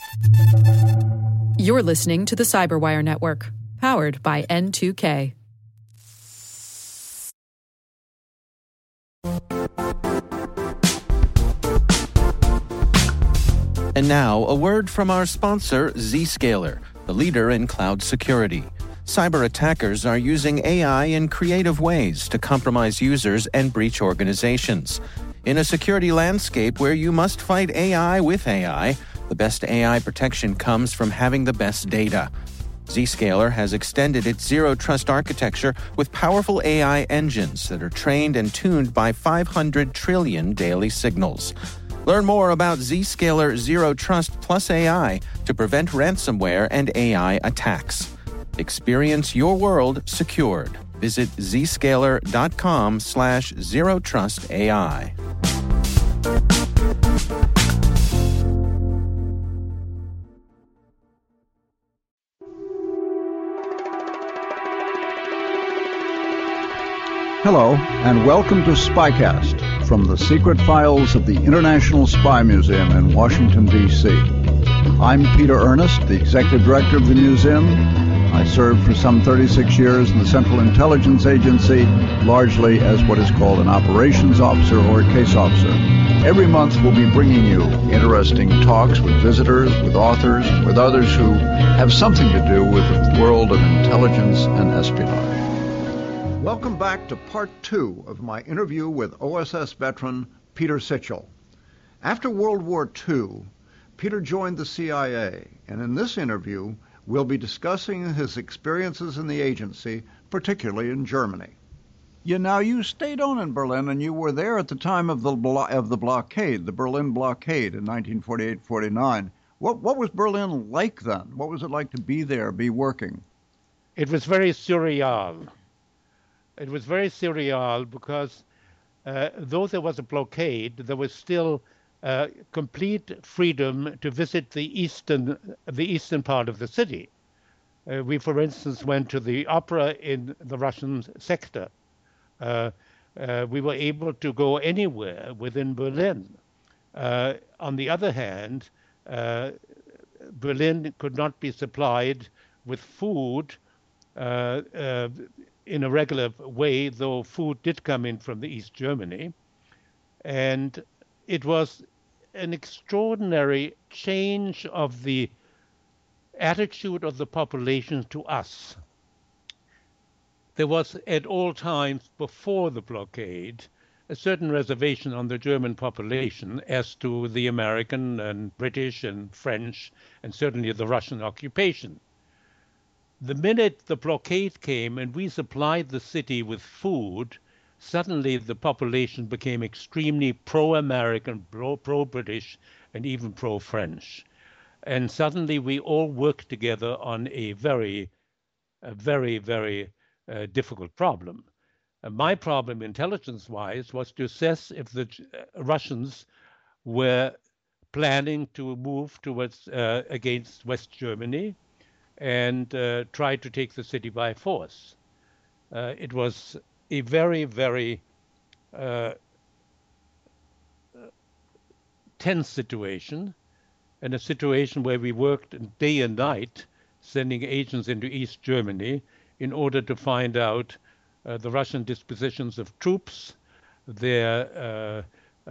You're listening to the Cyberwire Network, powered by N2K. And now, a word from our sponsor, Zscaler, the leader in cloud security. Cyber attackers are using AI in creative ways to compromise users and breach organizations. In a security landscape where you must fight AI with AI, the best AI protection comes from having the best data. Zscaler has extended its zero-trust architecture with powerful AI engines that are trained and tuned by 500 trillion daily signals. Learn more about Zscaler Zero Trust Plus AI to prevent ransomware and AI attacks. Experience your world secured. Visit zscaler.com/zerotrustai. Hello, and welcome to Spycast from the secret files of the International Spy Museum in Washington, D.C. I'm Peter Ernest, the executive director of the museum. I served for some 36 years in the Central Intelligence Agency, largely as what is called an operations officer or a case officer. Every month we'll be bringing you interesting talks with visitors, with authors, with others who have something to do with the world of intelligence and espionage. Welcome back to part 2 of my interview with OSS veteran Peter Sichel. After World War II, Peter joined the CIA, and in this interview, we'll be discussing his experiences in the agency, particularly in Germany. You stayed on in Berlin, and you were there at the time of the blockade, the Berlin blockade in 1948-49. What was Berlin like then? What was it like to be there, be working? It was very surreal. It was very surreal because though there was a blockade, there was still complete freedom to visit the eastern part of the city. We, for instance, went to the opera in the Russian sector. We were able to go anywhere within Berlin. On the other hand, Berlin could not be supplied with food in a regular way, though food did come in from the East Germany. And it was an extraordinary change of the attitude of the population to us. There was at all times before the blockade a certain reservation on the German population as to the American and British and French and certainly the Russian occupation. The minute the blockade came and we supplied the city with food, suddenly the population became extremely pro-American, pro-British, and even pro-French. And suddenly we all worked together on a very difficult problem. My problem, intelligence-wise, was to assess if the Russians were planning to move towards against West Germany and try to take the city by force. It was a very tense situation, and a situation where we worked day and night, sending agents into East Germany in order to find out the Russian dispositions of troops, their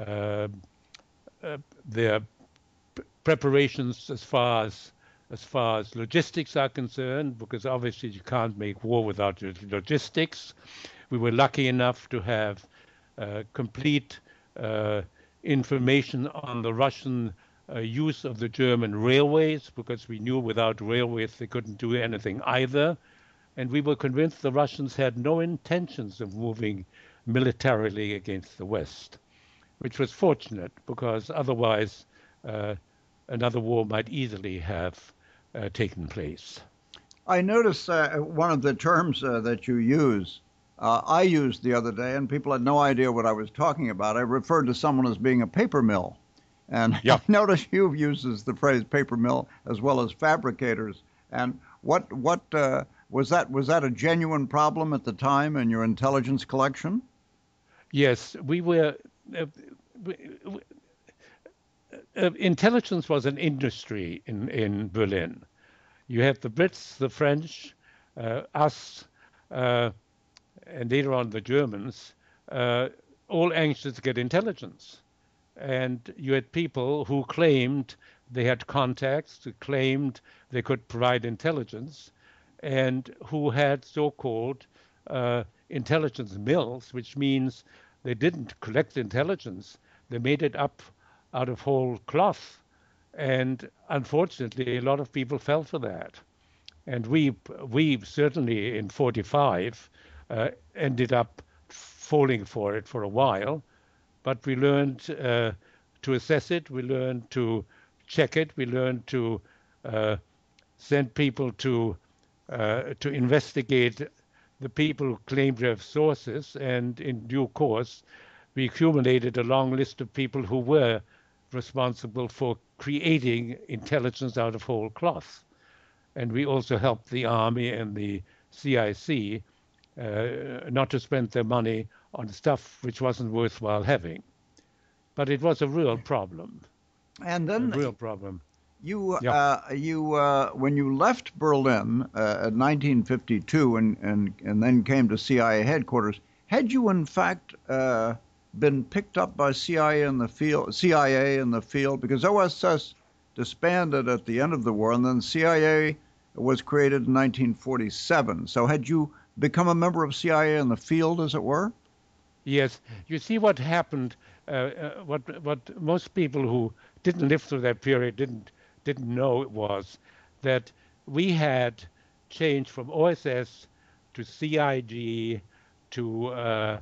preparations as far as logistics are concerned, because obviously you can't make war without logistics. We were lucky enough to have complete information on the Russian use of the German railways, because we knew without railways they couldn't do anything either. And we were convinced the Russians had no intentions of moving militarily against the West, which was fortunate because otherwise another war might easily have taken place. I noticed one of the terms that you use, I used the other day, and people had no idea what I was talking about. I referred to someone as being a paper mill. And yeah. I noticed you uses the phrase paper mill as well as fabricators. And what was that a genuine problem at the time in your intelligence collection? Yes, we were. intelligence was an industry in Berlin. You had the Brits, the French, us, and later on the Germans, all anxious to get intelligence. And you had people who claimed they had contacts, who claimed they could provide intelligence, and who had so-called intelligence mills, which means they didn't collect intelligence. They made it up out of whole cloth. And unfortunately, a lot of people fell for that. And we certainly in 45 ended up falling for it for a while. But we learned to assess it. We learned to check it. We learned to send people to investigate the people who claimed to have sources. And in due course, we accumulated a long list of people who were responsible for creating intelligence out of whole cloth. And we also helped the Army and the CIC not to spend their money on stuff which wasn't worthwhile having. But it was a real problem. And then a real problem. You when you left Berlin in 1952 and then came to CIA headquarters, had you in fact been picked up by CIA in the field? Because OSS disbanded at the end of the war, and then CIA was created in 1947. So had you become a member of CIA in the field, as it were? Yes. You see what happened. What most people who didn't live through that period didn't know it was that we had changed from OSS to CIG to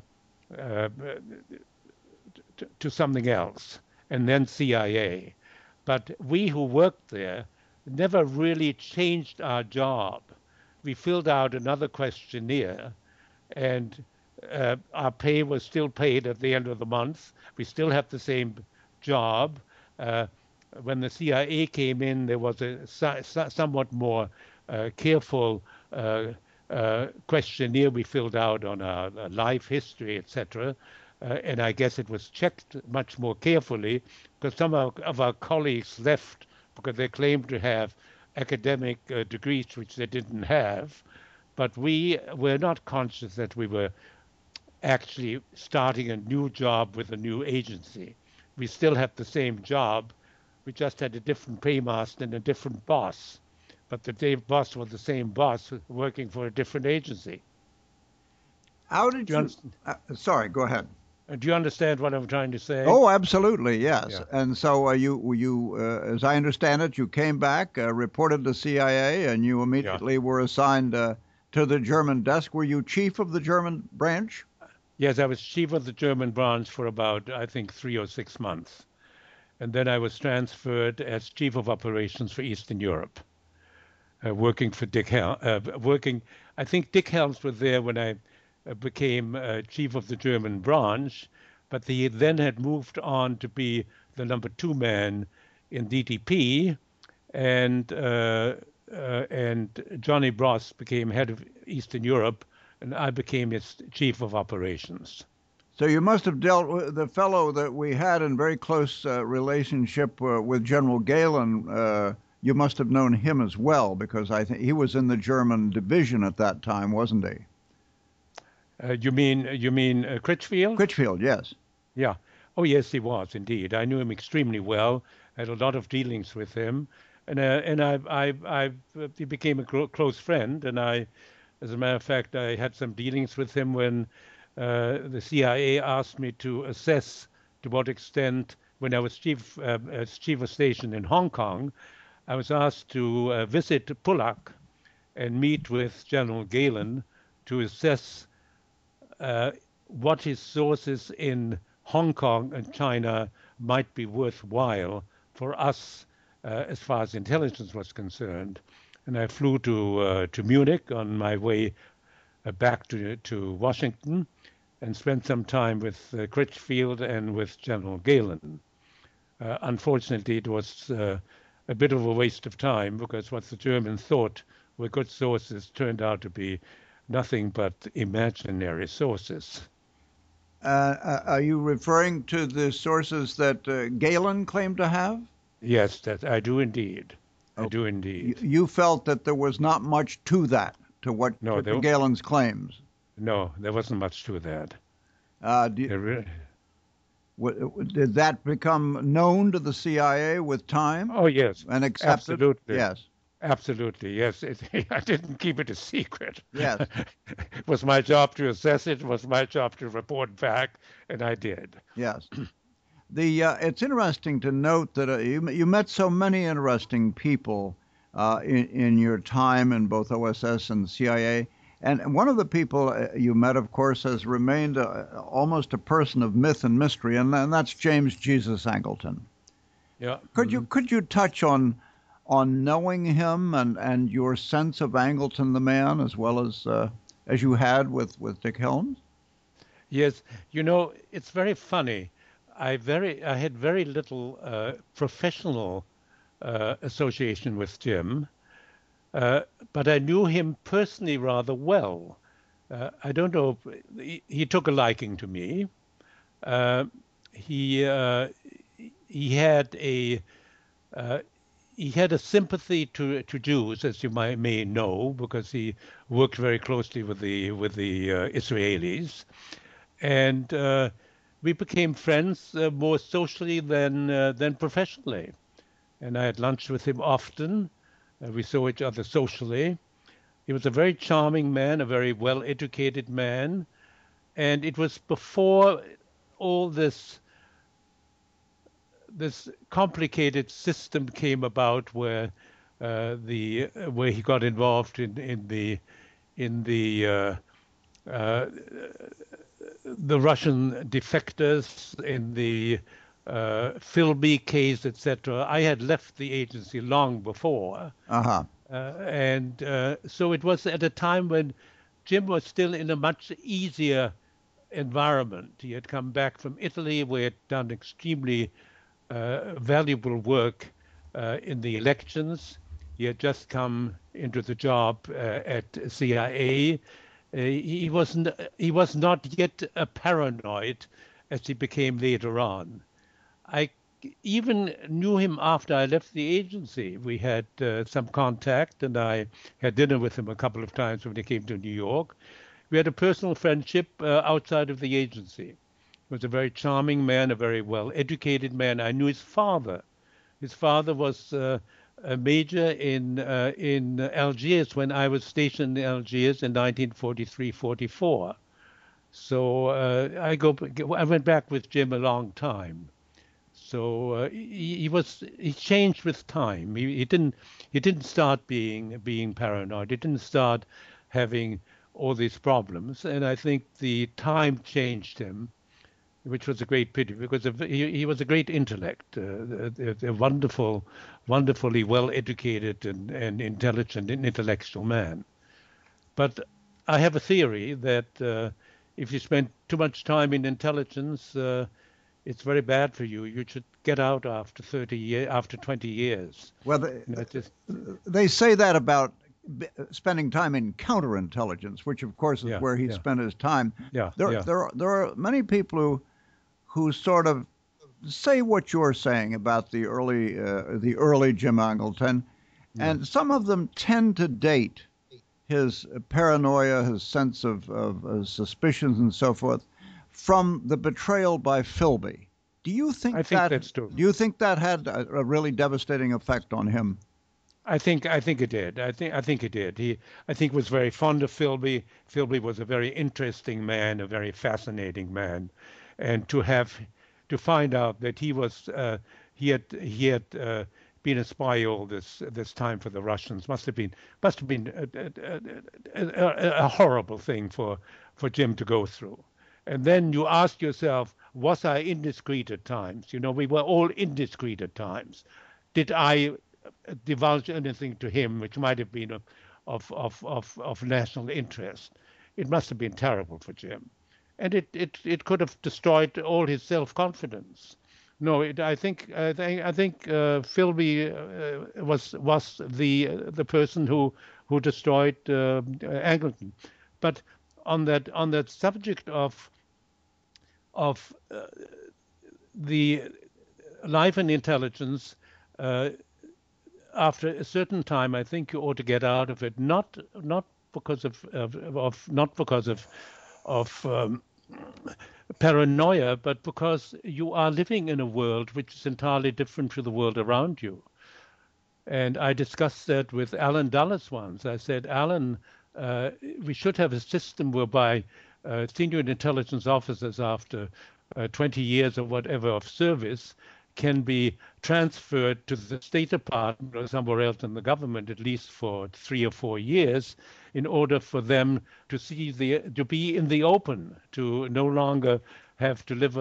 something else, and then CIA. But we who worked there never really changed our job. We filled out another questionnaire, and our pay was still paid at the end of the month. We still had the same job. When the CIA came in, there was a somewhat more careful questionnaire we filled out on our life history, etc. And I guess it was checked much more carefully because some of our colleagues left because they claimed to have academic degrees which they didn't have. But we were not conscious that we were actually starting a new job with a new agency. We still had the same job. We just had a different paymaster and a different boss. But the boss was the same boss working for a different agency. How did you sorry, go ahead. Do you understand what I'm trying to say? Oh, absolutely, yes. Yeah. And so you as I understand it, you came back, reported to CIA, and you immediately were assigned to the German desk. Were you chief of the German branch? Yes, I was chief of the German branch for about, I think, 3 or 6 months. And then I was transferred as chief of operations for Eastern Europe, working for Dick Helms. I think Dick Helms was there when I became chief of the German branch, but he then had moved on to be the number 2 man in DTP, and Johnny Bross became head of Eastern Europe, and I became his chief of operations. So you must have dealt with the fellow that we had in very close relationship with General Gehlen. You must have known him as well, because I think he was in the German division at that time, wasn't he? You mean Critchfield? Critchfield, yes. Yeah. Oh, yes, he was indeed. I knew him extremely well. I had a lot of dealings with him, and he became a close friend. And as a matter of fact, I had some dealings with him when the CIA asked me to assess to what extent, when I was chief of station in Hong Kong, I was asked to visit Pulack and meet with General Gehlen to assess what his sources in Hong Kong and China might be worthwhile for us as far as intelligence was concerned. And I flew to Munich on my way back to Washington and spent some time with Critchfield and with General Gehlen. Unfortunately, it was a bit of a waste of time because what the Germans thought were good sources turned out to be nothing but imaginary sources. Are you referring to the sources that Galen claimed to have? Yes, that I do indeed. I Oh, do indeed. you felt that there was not much to that, No, to Galen's claims. no, there wasn't much to that. Do, There re- did that become known to the CIA with time oh, yes, and accepted? absolutely. Yes, Absolutely, yes. I didn't keep it a secret. yes. It was my job to assess it. It was my job to report back, and I did. Yes. It's interesting to note that you met so many interesting people in your time in both OSS and CIA. And one of the people you met, of course, has remained almost a person of myth and mystery, and that's James Jesus Angleton. Yeah. Could you touch on knowing him and your sense of Angleton the man, as well as you had with Dick Helms? Yes. You know, it's very funny. I had very little professional association with Jim, but I knew him personally rather well. I don't know. He took a liking to me. Uh, he uh, he had a uh, he had a sympathy to Jews, as you may know, because he worked very closely with the Israelis, and we became friends more socially than professionally. And I had lunch with him often. We saw each other socially. He was a very charming man, a very well-educated man, and it was before all this complicated system came about where he got involved in the Russian defectors, in the Philby case, etc. I had left the agency long before, Uh-huh. and so it was at a time when Jim was still in a much easier environment. He had come back from Italy, where he had done extremely valuable work in the elections. He had just come into the job at CIA. He was not yet a paranoid as he became later on. I even knew him after I left the agency. We had some contact, and I had dinner with him a couple of times when he came to New York. We had a personal friendship outside of the agency. He was a very charming man, a very well-educated man. I knew his father. His father was a major in Algiers when I was stationed in Algiers in 1943-44. So I went back with Jim a long time. So he changed with time. He didn't start being paranoid. He didn't start having all these problems. And I think the time changed him, which was a great pity, because he was a great intellect, a wonderfully well-educated and intelligent and intellectual man. But I have a theory that if you spend too much time in intelligence, it's very bad for you. You should get out after 20 years. Well, they say that about spending time in counterintelligence, which of course is where he spent his time. There are many people who sort of say what you're saying about the early Jim Angleton, and some of them tend to date his paranoia, his sense of suspicions and so forth, from the betrayal by Philby. Do you think that's true. Do you think that had a really devastating effect on him? I think it did. I think it did. I think was very fond of Philby. Philby was a very interesting man, a very fascinating man, and to find out that he had been a spy all this time for the Russians must have been a horrible thing for Jim to go through. And then you ask yourself, was I indiscreet at times? You know, we were all indiscreet at times. Did I divulge anything to him which might have been of national interest? It must have been terrible for Jim, and it could have destroyed all his self-confidence. No, I think Philby was the person who destroyed Angleton. But on that subject of of the life and intelligence. After a certain time, I think you ought to get out of it. Not because of paranoia, but because you are living in a world which is entirely different to the world around you. And I discussed that with Alan Dulles once. I said, Alan, we should have a system whereby senior intelligence officers after 20 years or whatever of service can be transferred to the State Department or somewhere else in the government, at least for 3 or 4 years, in order for them to be in the open, to no longer have to live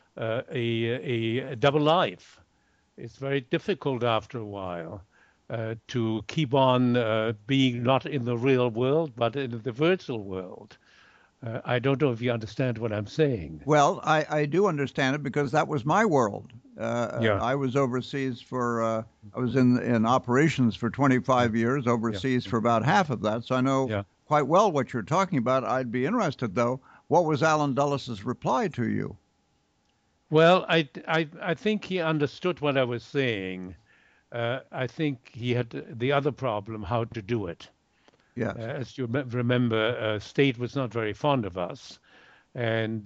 a double life. It's very difficult after a while to keep on being not in the real world, but in the virtual world. I don't know if you understand what I'm saying. Well, I do understand it because that was my world. Yeah. I was overseas I was in operations for 25 years, overseas for about half of that. So I know quite well what you're talking about. I'd be interested, though. What was Alan Dulles' reply to you? Well, I think he understood what I was saying. I think he had the other problem, how to do it. Yes. As you remember, State was not very fond of us, and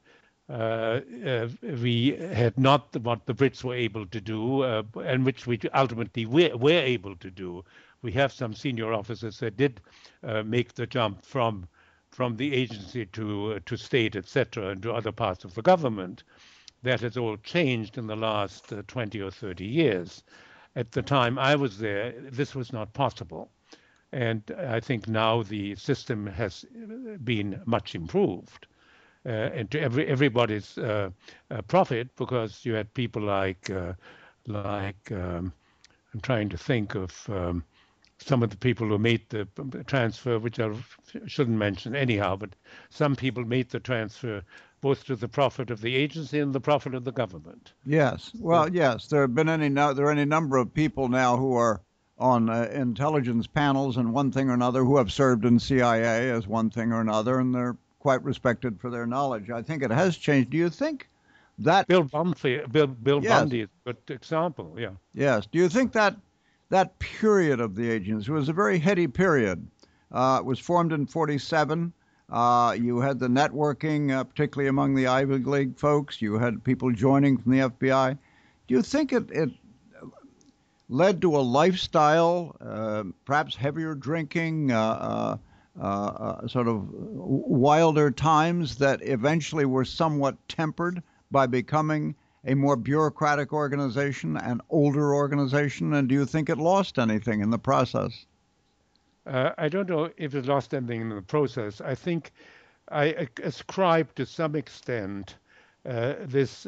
we had not what the Brits were able to do, and which we ultimately were able to do. We have some senior officers that did make the jump from the agency to State, etc., and to other parts of the government. That has all changed in the last 20 or 30 years. At the time I was there, this was not possible. And I think now the system has been much improved, and to everybody's profit, because you had people like I'm trying to think of some of the people who made the transfer, which I shouldn't mention anyhow, but some people made the transfer both to the profit of the agency and the profit of the government. Yes. Well, yes. There are any number of people now who are on intelligence panels and one thing or another who have served in CIA as one thing or another, and they're quite respected for their knowledge. I think it has changed. Do you think that Bill Bundy is a good example? Yeah. Yes. Do you think that period of the agency was a very heady period? It was formed in 1947. You had the networking, particularly among the Ivy League folks. You had people joining from the FBI. Do you think it led to a lifestyle, perhaps heavier drinking, sort of wilder times that eventually were somewhat tempered by becoming a more bureaucratic organization, an older organization? And do you think it lost anything in the process? I don't know if it lost anything in the process. I think I ascribe to some extent this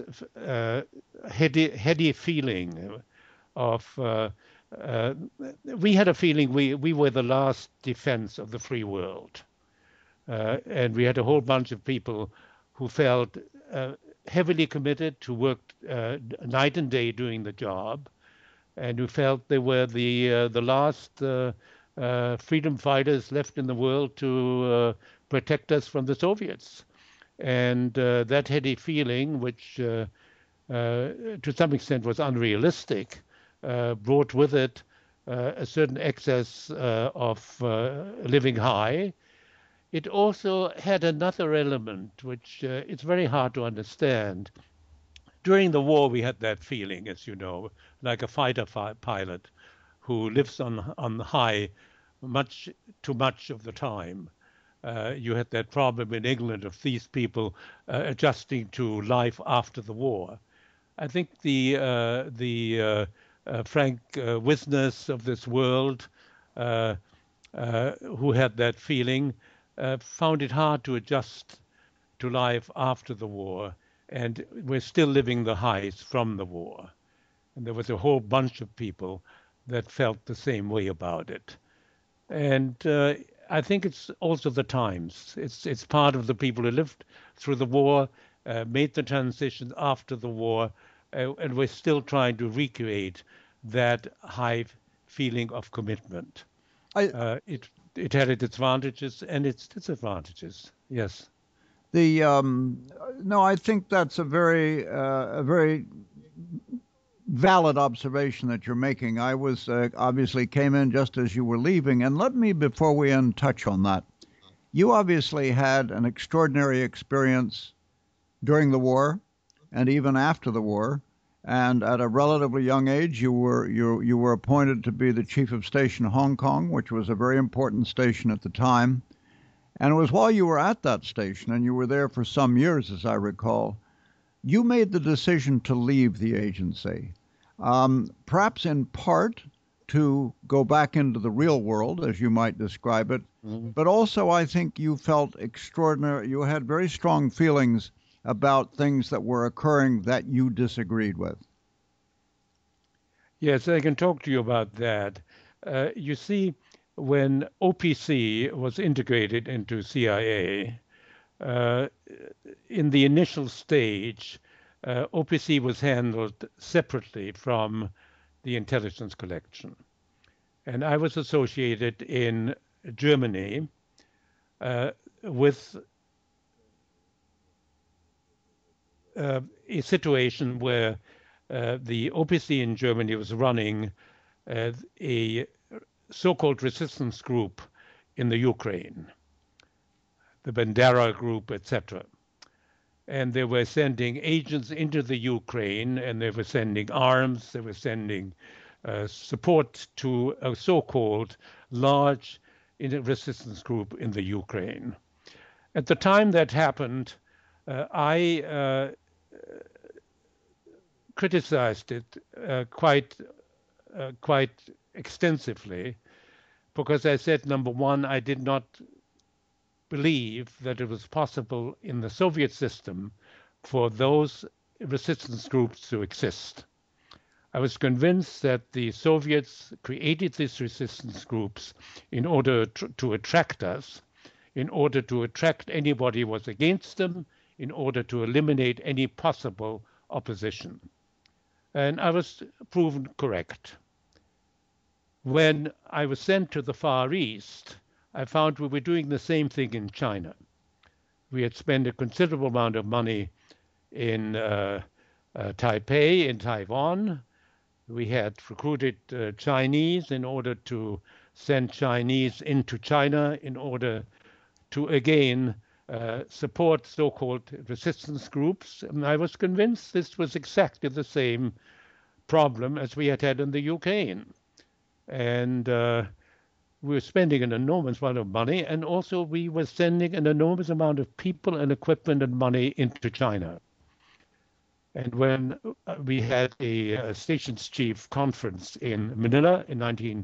heady feeling of we had a feeling we were the last defense of the free world, and we had a whole bunch of people who felt heavily committed, who worked night and day doing the job, and who felt they were the last freedom fighters left in the world to protect us from the Soviets. And that heady feeling, which to some extent was unrealistic, brought with it a certain excess of living high. It also had another element, which it's very hard to understand. During the war, we had that feeling, as you know, like a fighter pilot who lives on high too much of the time. You had that problem in England of these people adjusting to life after the war. I think the Frank Wisners of this world, who had that feeling, found it hard to adjust to life after the war, and we're still living the highs from the war. And there was a whole bunch of people that felt the same way about it. And I think it's also the times. It's part of the people who lived through the war, made the transition after the war, and we're still trying to recreate that high feeling of commitment. It had its advantages and its disadvantages. Yes. The no, I think that's a very valid observation that you're making. I was obviously came in just as you were leaving, and let me, before we end, touch on that. You obviously had an extraordinary experience during the war, and even after the war. And at a relatively young age, you were appointed to be the chief of station Hong Kong, which was a very important station at the time. And it was while you were at that station, and you were there for some years, as I recall, you made the decision to leave the agency, perhaps in part to go back into the real world, as you might describe it, but also I think you felt extraordinary. You had very strong feelings about things that were occurring that you disagreed with. Yes, I can talk to you about that. You see, when OPC was integrated into CIA, in the initial stage, OPC was handled separately from the intelligence collection. And I was associated in Germany with a situation where the OPC in Germany was running a so-called resistance group in the Ukraine, the Bandera group, etc. And they were sending agents into the Ukraine, and they were sending arms, they were sending support to a so-called large resistance group in the Ukraine. At the time that happened, I criticized it quite extensively, because I said, number one, I did not believe that it was possible in the Soviet system for those resistance groups to exist. I was convinced that the Soviets created these resistance groups in order to attract us, in order to attract anybody who was against them, in order to eliminate any possible opposition. And I was proven correct. When I was sent to the Far East, I found we were doing the same thing in China. We had spent a considerable amount of money in Taipei, in Taiwan. We had recruited Chinese in order to send Chinese into China in order to, again, support so-called resistance groups. And I was convinced this was exactly the same problem as we had had in the Ukraine. And we were spending an enormous amount of money, and also we were sending an enormous amount of people and equipment and money into China. And when we had a stations chief conference in Manila in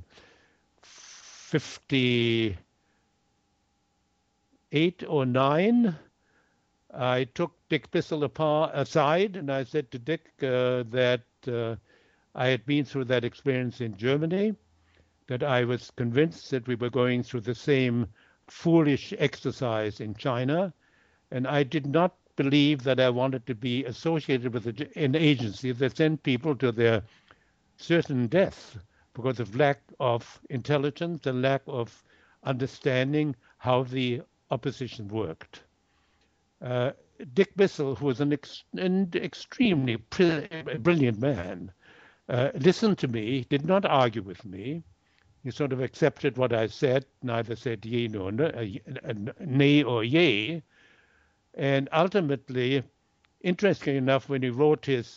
1958 or 9, I took Dick Bissell aside, and I said to Dick that I had been through that experience in Germany, that I was convinced that we were going through the same foolish exercise in China, and I did not believe that I wanted to be associated with an agency that sent people to their certain death because of lack of intelligence and lack of understanding how the opposition worked. Dick Bissell, who was an extremely brilliant man, listened to me, did not argue with me. He sort of accepted what I said, neither said yea nor nay or yea. And ultimately, interestingly enough, when he wrote his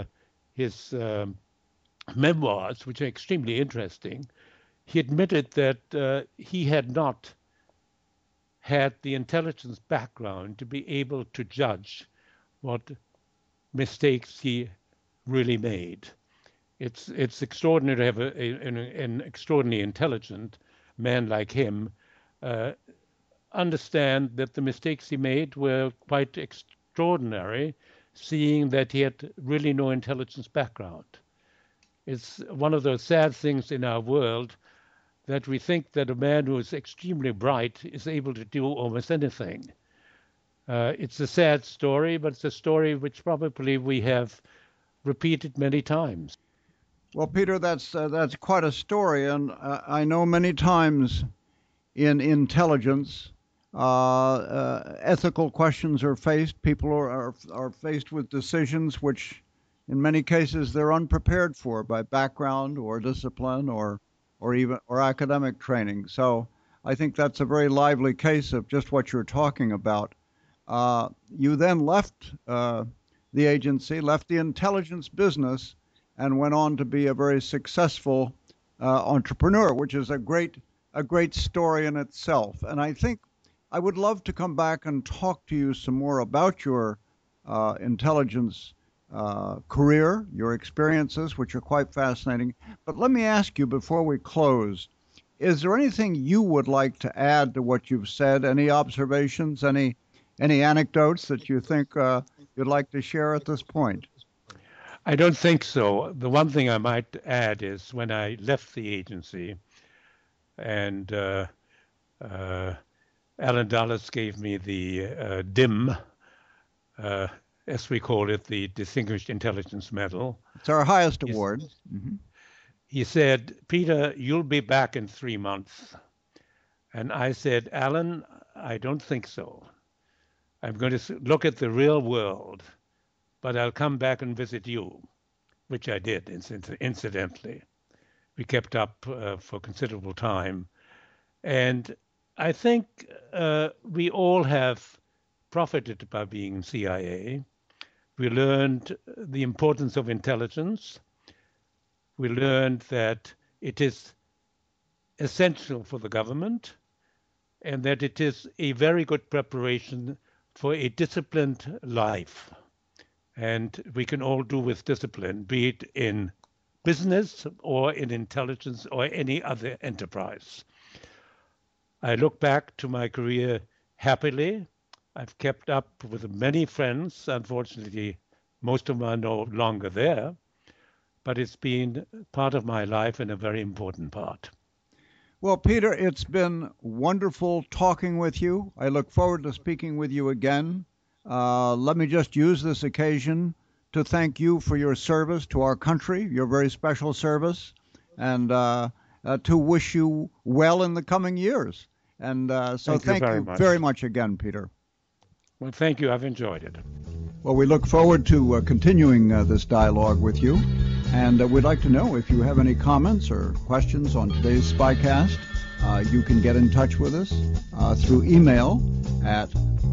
memoirs, which are extremely interesting, he admitted that he had not had the intelligence background to be able to judge what mistakes he really made. It's extraordinary to have an extraordinarily intelligent man like him understand that the mistakes he made were quite extraordinary, seeing that he had really no intelligence background. It's one of those sad things in our world that we think that a man who is extremely bright is able to do almost anything. It's a sad story, but it's a story which probably we have repeated many times. Well, Peter, that's quite a story, and I know many times in intelligence ethical questions are faced. People are faced with decisions which, in many cases, they're unprepared for by background or discipline or academic training. So I think that's a very lively case of just what you're talking about. You then left the agency, left the intelligence business, and went on to be a very successful entrepreneur, which is a great story in itself. And I think I would love to come back and talk to you some more about your intelligence career, your experiences, which are quite fascinating. But let me ask you before we close, is there anything you would like to add to what you've said? Any observations, any anecdotes that you think you'd like to share at this point? I don't think so. The one thing I might add is when I left the agency and Alan Dulles gave me the DIM, as we call it, the Distinguished Intelligence Medal. It's our highest award. Mm-hmm. He said, "Peter, you'll be back in 3 months." And I said, "Alan, I don't think so. I'm going to look at the real world, but I'll come back and visit you," which I did, incidentally. We kept up for considerable time. And I think we all have profited by being in CIA. We learned the importance of intelligence. We learned that it is essential for the government and that it is a very good preparation for a disciplined life. And we can all do with discipline, be it in business or in intelligence or any other enterprise. I look back to my career happily. I've kept up with many friends. Unfortunately, most of them are no longer there, but it's been part of my life and a very important part. Well, Peter, it's been wonderful talking with you. I look forward to speaking with you again. Let me just use this occasion to thank you for your service to our country, your very special service, and to wish you well in the coming years. And so thank you very much again, Peter. Well, thank you. I've enjoyed it. Well, we look forward to continuing this dialogue with you. And we'd like to know if you have any comments or questions on today's Spycast. You can get in touch with us through email at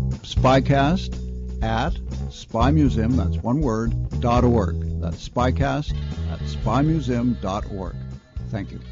spycast@spymuseum, that's one word, .org. That's spycast@spymuseum.org. Thank you.